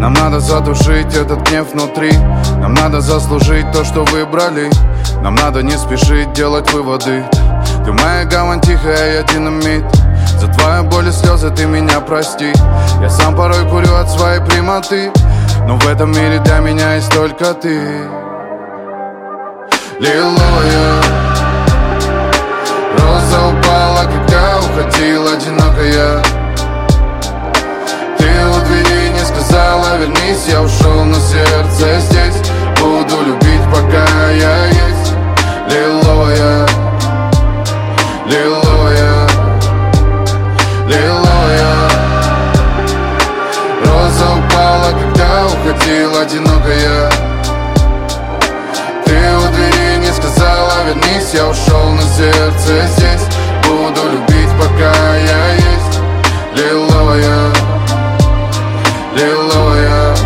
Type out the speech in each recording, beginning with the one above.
Нам надо задушить этот гнев внутри. Нам надо заслужить то, что выбрали. Нам надо не спешить делать выводы. Ты моя гавань тихая, я динамит. За твою боль и слезы ты меня прости. Я сам порой курю от своей прямоты, но в этом мире для меня есть только ты. Лиловая роза упала, когда уходила одинокая. Ты у двери не сказала вернись, я ушел, но сердце здесь. Буду любить, пока я есть. Лиловая, лиловая, лиловая роза упала, когда уходила одинокая. Ты у двери не сказала вернись, я ушел, но сердце здесь. Буду любить, пока я есть. Лиловая, лиловая.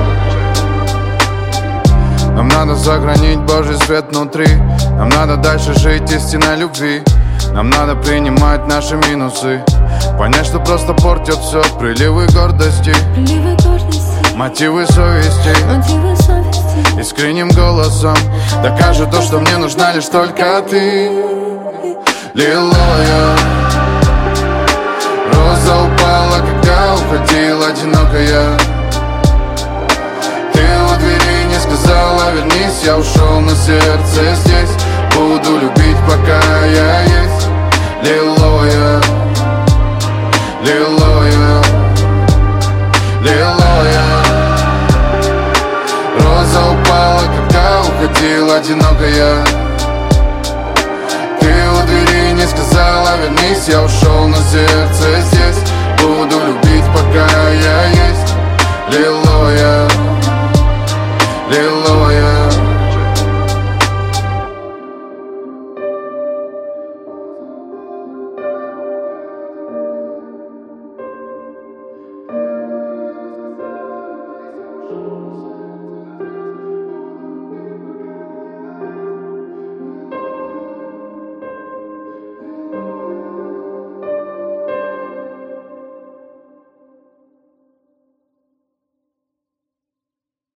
Нам надо сохранить Божий свет внутри. Нам надо дальше жить истинной любви. Нам надо принимать наши минусы, понять, что просто портят все приливы гордости, мотивы совести. Искренним голосом докажу то, что мне нужна лишь только ты. Лиловая роза упала, когда уходила одинокая. Ты у двери не сказала вернись, я ушел, но сердце здесь. Буду любить, пока я есть. Лиловая, лиловая, лиловая роза упала, когда уходила одинокая.